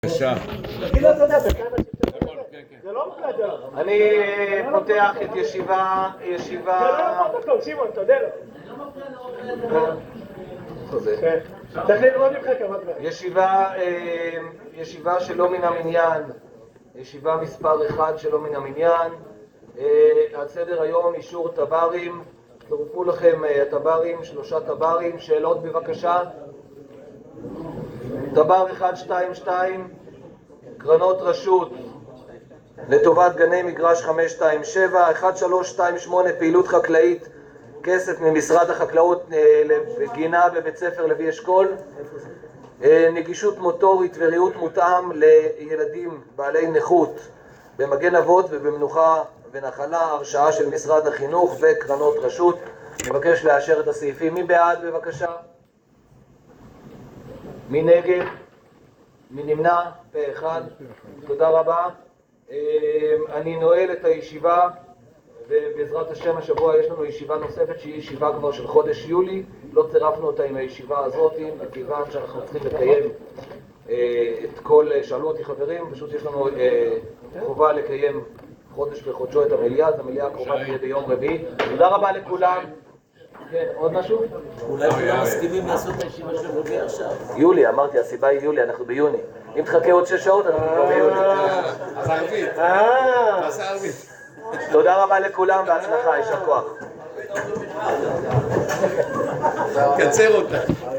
בבקשה. אני פותח את ישיבה... זה לא לפרוטוקול, שמעון, תודה לו. צריך ללמוד ממך כמה דברים. ישיבה שלא מן המניין, ישיבה מספר 1 שלא מן המניין. על סדר היום אישור טברים, צורפו לכם הטברים, 3 טברים, שאלות בבקשה. טבר 122, קרנות רשות לטובת גני מגרש 527, 1328 פעילות חקלאית, כסף ממשרד החקלאות לגינה בבית ספר לוי אשכול, נגישות מוטורית וריהוט מותאם לילדים בעלי נכות במגן אבות ובמנוחה ונחלה, הרשאה של משרד החינוך וקרנות רשות. אני מבקש לאשר את הסעיפים. מי בעד בבקשה? מי נגד? מי נמנע? פה אחד. תודה רבה. אני נועל את הישיבה, ובעזרת השם השבוע יש לנו ישיבה נוספת שהיא ישיבה כבר של חודש יולי. לא צירפנו אותה עם הישיבה הזאת, מכיוון שאנחנו צריכים לקיים את כל... שאלו אותי חברים, פשוט יש לנו חובה לקיים חודש בחודשו את המליאה, אז המליאה הקרובה תהיה ביום רביעי. תודה רבה לכולם. כן, עוד משהו? אולי כולם מסכימים לעשות את הישיבה של רביעי עכשיו. יולי, אמרתי, הסיבה היא יולי, אנחנו ביוני. אם תחכה עוד 6 שעות, אנחנו כבר ביולי. אז ערבית. נעשה ערבית. תודה רבה לכולם, בהצלחה, יישר כוח. קצר אותה.